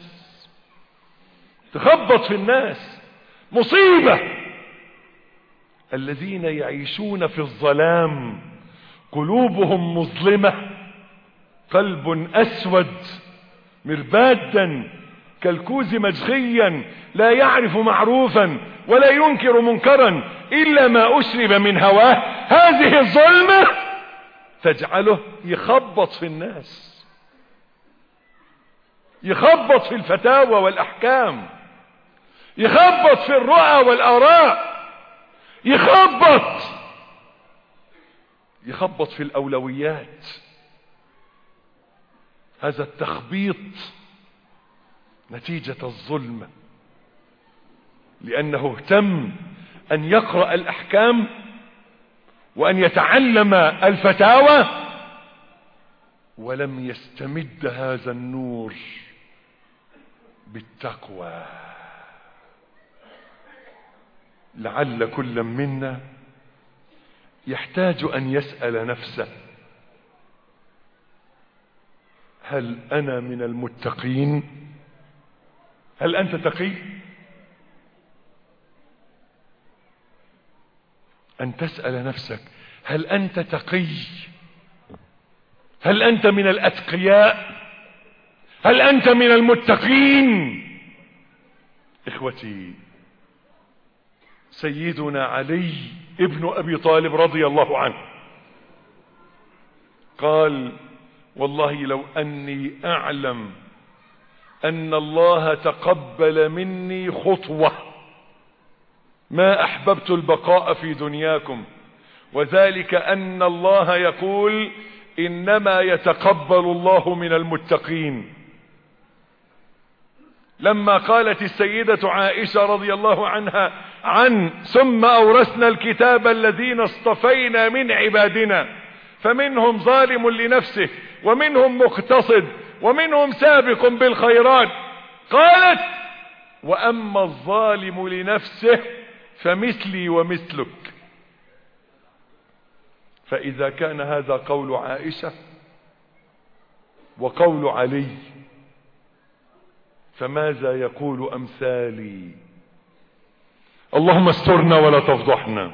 تخبط في الناس. مصيبة. الذين يعيشون في الظلام قلوبهم مظلمة، قلب أسود مربادا كالكوز مجخيا، لا يعرف معروفا ولا ينكر منكرا إلا ما أشرب من هواه. هذه الظلمة تجعله يخبط في الناس، يخبط في الفتاوى والأحكام، يخبط في الرؤى والآراء، يخبط يخبط في الأولويات. هذا التخبيط نتيجة الظلم، لأنه اهتم أن يقرأ الأحكام وأن يتعلم الفتاوى ولم يستمد هذا النور بالتقوى. لعل كل منا يحتاج أن يسأل نفسه: هل أنا من المتقين؟ هل أنت تقي؟ أن تسأل نفسك: هل أنت تقي؟ هل أنت من الأتقياء؟ هل أنت من المتقين؟ إخوتي، سيدنا علي ابن أبي طالب رضي الله عنه قال: والله لو أني أعلم أن الله تقبل مني خطوة ما أحببت البقاء في دنياكم، وذلك أن الله يقول: إنما يتقبل الله من المتقين. لما قالت السيدة عائشة رضي الله عنها عن ثم أورثنا الكتاب الذين اصطفينا من عبادنا فمنهم ظالم لنفسه ومنهم مقتصد ومنهم سابق بالخيرات، قالت: وأما الظالم لنفسه فمثلي ومثلك. فإذا كان هذا قول عائشة وقول علي، فماذا يقول أمثالي؟ اللهم استرنا ولا تفضحنا،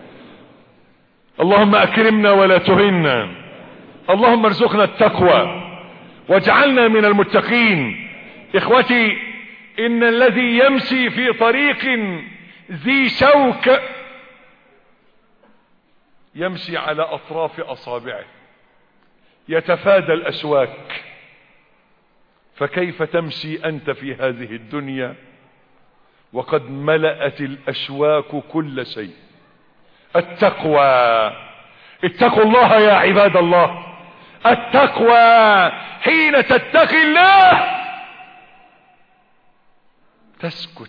اللهم أكرمنا ولا تهنا، اللهم ارزقنا التقوى واجعلنا من المتقين. إخوتي، إن الذي يمشي في طريق ذي شوك يمشي على أطراف أصابعه، يتفادى الأشواك، فكيف تمشي أنت في هذه الدنيا وقد ملأت الأشواك كل شيء؟ التقوى، اتقوا الله يا عباد الله. التقوى حين تتقي الله تسكت.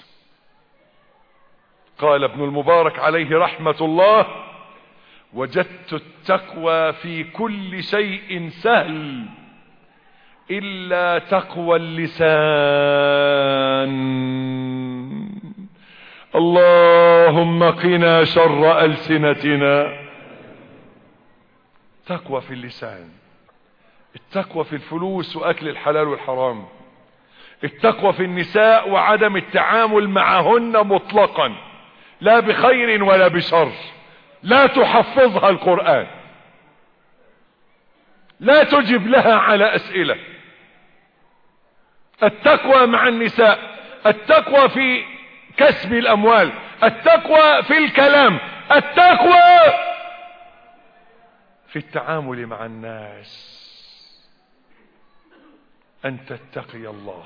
قال ابن المبارك عليه رحمة الله: وجدت التقوى في كل شيء سهل إلا تقوى اللسان. اللهم قنا شر ألسنتنا. تقوى في اللسان، التقوى في الفلوس وأكل الحلال والحرام، التقوى في النساء وعدم التعامل معهن مطلقا، لا بخير ولا بشر، لا تحفظها القرآن، لا تجب لها على أسئلة. التقوى مع النساء، التقوى في كسب الأموال، التقوى في الكلام، التقوى في التعامل مع الناس، أن تتقي الله.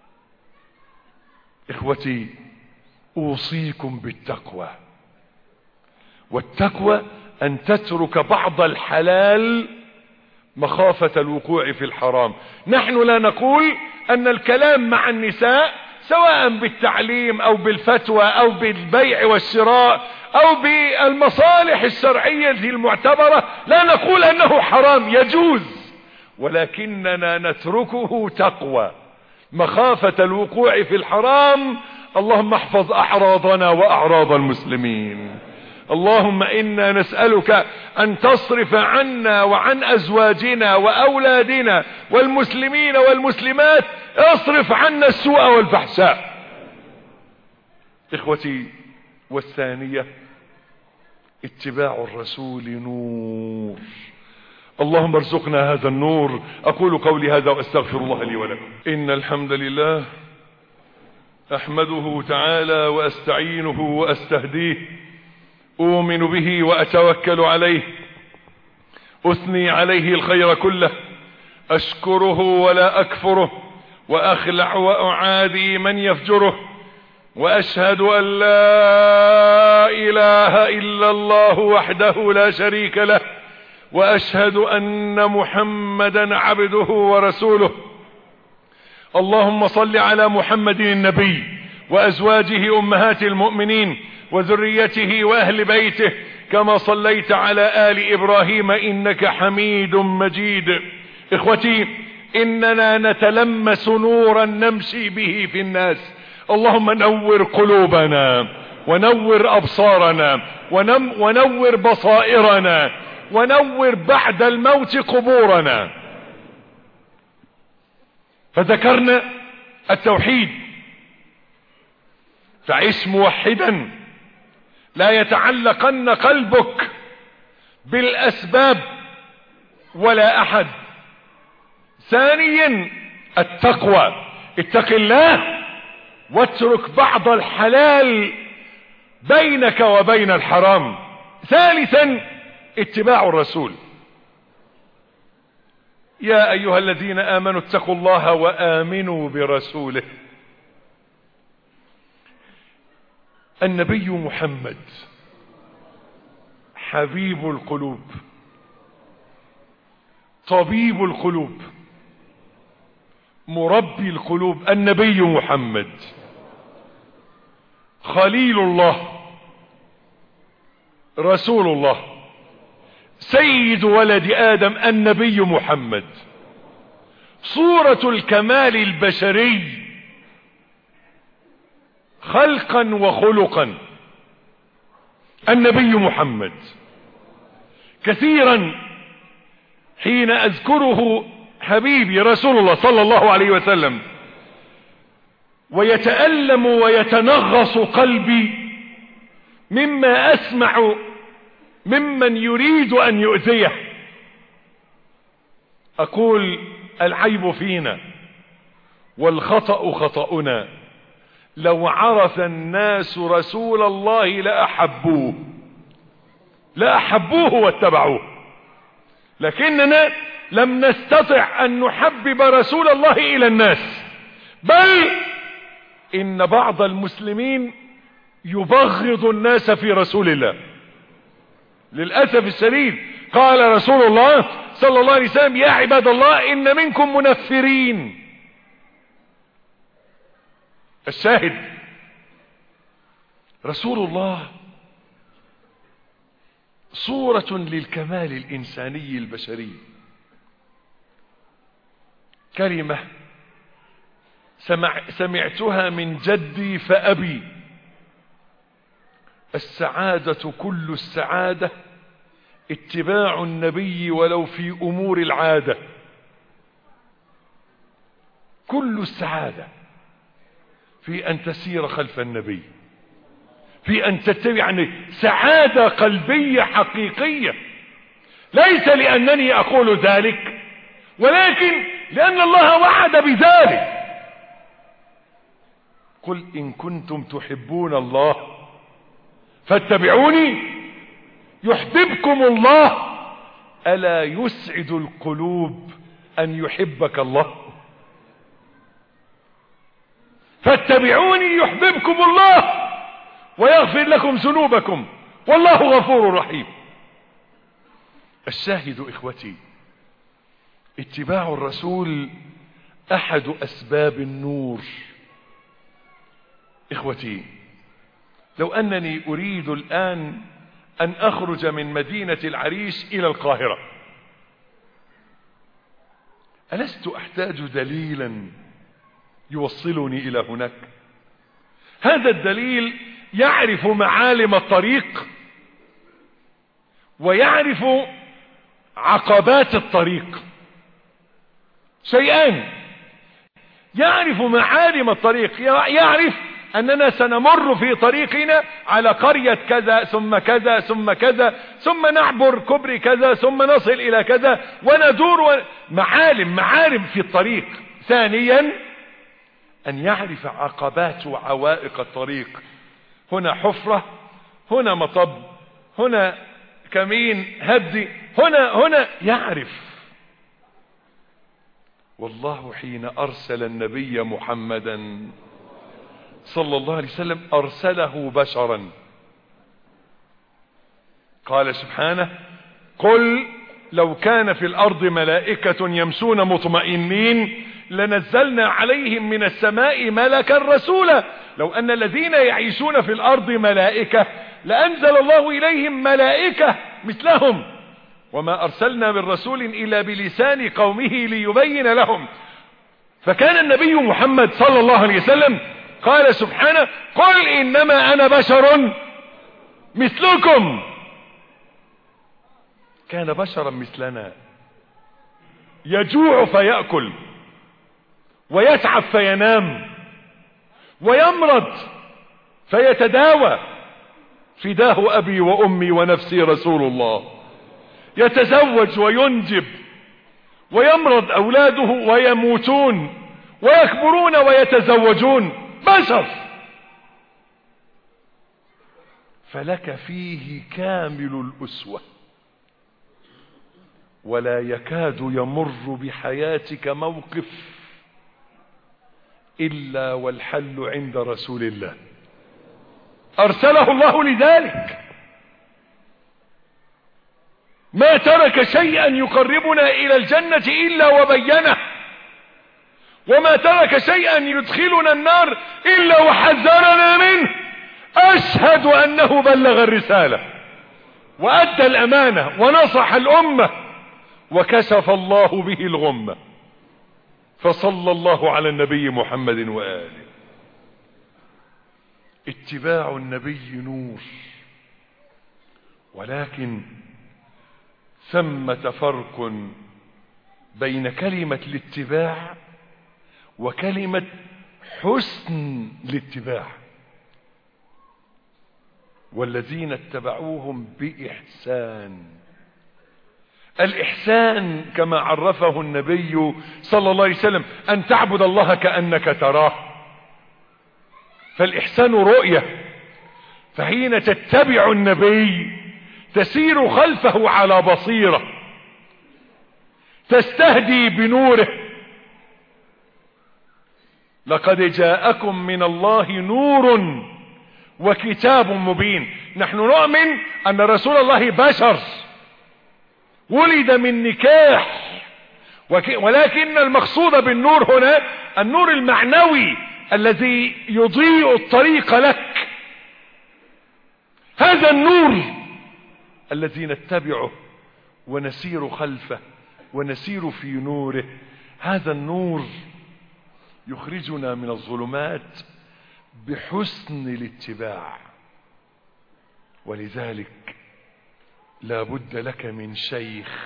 إخوتي، أوصيكم بالتقوى، والتقوى أن تترك بعض الحلال مخافة الوقوع في الحرام. نحن لا نقول أن الكلام مع النساء سواء بالتعليم أو بالفتوى أو بالبيع والشراء أو بالمصالح الشرعية المعتبرة، لا نقول أنه حرام، يجوز، ولكننا نتركه تقوى مخافة الوقوع في الحرام. اللهم احفظ أعراضنا وأعراض المسلمين. اللهم إنا نسألك أن تصرف عنا وعن أزواجنا وأولادنا والمسلمين والمسلمات، اصرف عنا السوء والفحشاء. إخوتي، والثانية اتباع الرسول نور. اللهم ارزقنا هذا النور. أقول قولي هذا وأستغفر الله لي ولكم. إن الحمد لله أحمده تعالى وأستعينه وأستهديه، أؤمن به وأتوكل عليه، أثني عليه الخير كله، أشكره ولا أكفره، وأخلع وأعادي من يفجره، وأشهد أن لا إله إلا الله وحده لا شريك له، وأشهد أن محمدا عبده ورسوله. اللهم صل على محمد النبي وأزواجه أمهات المؤمنين وذريته وأهل بيته كما صليت على آل إبراهيم إنك حميد مجيد. إخوتي، إننا نتلمس نورا نمشي به في الناس. اللهم نور قلوبنا ونور أبصارنا ونم ونور بصائرنا ونور بعد الموت قبورنا. فذكرنا التوحيد، فعش موحدا لا يتعلقن قلبك بالأسباب ولا أحد. ثانيا التقوى، اتق الله واترك بعض الحلال بينك وبين الحرام. ثالثا اتباع الرسول. يا أيها الذين آمنوا اتقوا الله وآمنوا برسوله. النبي محمد حبيب القلوب، طبيب القلوب، مربي القلوب. النبي محمد خليل الله، رسول الله، سيد ولد آدم. النبي محمد صورة الكمال البشري خلقا وخلقا. النبي محمد كثيرا حين أذكره حبيبي رسول الله صلى الله عليه وسلم ويتألم ويتنغص قلبي مما أسمع ممن يريد أن يؤذيه، أقول العيب فينا والخطأ خطأنا. لو عرف الناس رسول الله لأحبوه لأحبوه واتبعوه، لكننا لم نستطع أن نحبب رسول الله إلى الناس، بل إن بعض المسلمين يبغض الناس في رسول الله للأسف الشديد. قال رسول الله صلى الله عليه وسلم: يا عباد الله إن منكم منفرين. الشاهد رسول الله صورة للكمال الإنساني البشري. كلمة سمع سمعتها من جدي فأبي: السعادة كل السعادة اتباع النبي ولو في أمور العادة. كل السعادة في أن تسير خلف النبي، في أن تتبع، يعني سعادة قلبية حقيقية، ليس لأنني أقول ذلك ولكن لأن الله وعد بذلك. قل إن كنتم تحبون الله فاتبعوني يحببكم الله. ألا يسعد القلوب أن يحبك الله؟ فاتبعوني يحببكم الله ويغفر لكم ذنوبكم والله غفور رحيم. الشاهد إخوتي، اتباع الرسول أحد أسباب النور. إخوتي، لو أنني أريد الآن أن أخرج من مدينة العريش إلى القاهرة، ألست أحتاج دليلا يوصلني إلى هناك؟ هذا الدليل يعرف معالم الطريق ويعرف عقبات الطريق. شيئان: يعرف معالم الطريق، يعرف أننا سنمر في طريقنا على قرية كذا ثم كذا ثم كذا ثم نعبر كبري كذا ثم نصل إلى كذا وندور و... معالم معالم في الطريق. ثانيا أن يعرف عقبات وعوائق الطريق. هنا حفرة، هنا مطب، هنا كمين هدي، هنا هنا يعرف. والله حين أرسل النبي محمدا صلى الله عليه وسلم أرسله بشرا. قال سبحانه: قل لو كان في الأرض ملائكة يمشون مطمئنين لنزلنا عليهم من السماء ملكا رسولا. لو أن الذين يعيشون في الأرض ملائكة لأنزل الله إليهم ملائكة مثلهم، وما أرسلنا من رسول إلا بلسان قومه ليبين لهم. فكان النبي محمد صلى الله عليه وسلم قال سبحانه قل إنما أنا بشر مثلكم. كان بشرا مثلنا يجوع فيأكل ويتعب فينام ويمرض فيتداوى. فداه أبي وأمي ونفسي رسول الله. يتزوج وينجب ويمرض أولاده ويموتون ويكبرون ويتزوجون. بشر. فلك فيه كامل الأسوة، ولا يكاد يمر بحياتك موقف إلا والحل عند رسول الله أرسله الله لذلك. ما ترك شيئا يقربنا إلى الجنة إلا وبينه، وما ترك شيئا يدخلنا النار إلا وحذرنا منه. أشهد أنه بلغ الرسالة وأدى الأمانة ونصح الأمة وكشف الله به الغمة. فصلى الله على النبي محمد وآله. اتباع النبي نور، ولكن ثمة فرق بين كلمة الاتباع وكلمة حسن الاتباع. والذين اتبعوهم بإحسان. الإحسان كما عرفه النبي صلى الله عليه وسلم أن تعبد الله كأنك تراه. فالإحسان رؤية، فحين تتبع النبي تسير خلفه على بصيرة، تستهدي بنوره. لقد جاءكم من الله نور وكتاب مبين. نحن نؤمن أن رسول الله بشر ولد من نكاح، ولكن المقصود بالنور هنا النور المعنوي الذي يضيء الطريق لك. هذا النور الذي نتبعه ونسير خلفه ونسير في نوره. هذا النور يخرجنا من الظلمات بحسن الاتباع. ولذلك لا بد لك من شيخ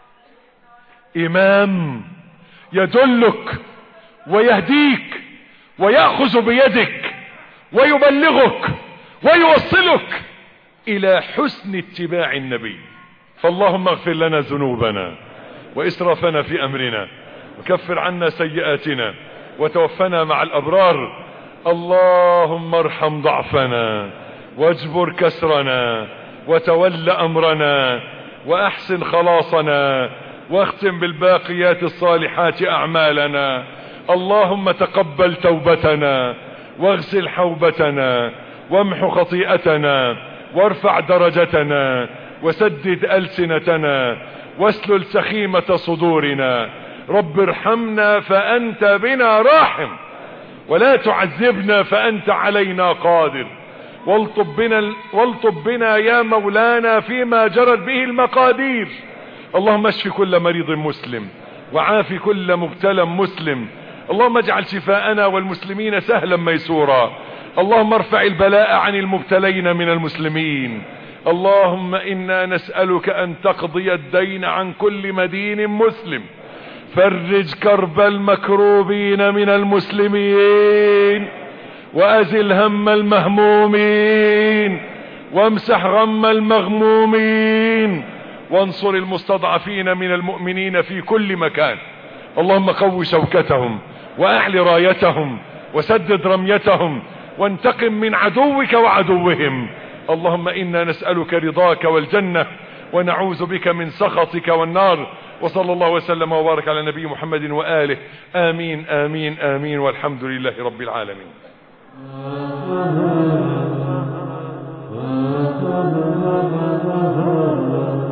إمام يدلك ويهديك ويأخذ بيدك ويبلغك ويوصلك إلى حسن اتباع النبي. فاللهم اغفر لنا ذنوبنا وإسرافنا في أمرنا وكفر عنا سيئاتنا وتوفنا مع الأبرار. اللهم ارحم ضعفنا واجبر كسرنا وتول أمرنا وأحسن خلاصنا واختم بالباقيات الصالحات أعمالنا. اللهم تقبل توبتنا واغسل حوبتنا وامح خطيئتنا وارفع درجتنا وسدد ألسنتنا واسلل سخيمة صدورنا. رب ارحمنا فأنت بنا راحم، ولا تعذبنا فأنت علينا قادر. والطب بنا, والطب بنا يا مولانا فيما جرت به المقادير. اللهم اشف كل مريض مسلم وعاف كل مبتلى مسلم. اللهم اجعل شفاءنا والمسلمين سهلا ميسورا. اللهم ارفع البلاء عن المبتلين من المسلمين. اللهم إنا نسألك أن تقضي الدين عن كل مدين مسلم. فرج كرب المكروبين من المسلمين وأزل هم المهمومين وامسح غم المغمومين وانصر المستضعفين من المؤمنين في كل مكان. اللهم قو شوكتهم وأعل رايتهم وسدد رميتهم وانتقم من عدوك وعدوهم. اللهم إنا نسألك رضاك والجنة ونعوذ بك من سخطك والنار. وصلى الله وسلم وبارك على نبي محمد وآله. آمين آمين آمين والحمد لله رب العالمين. Oh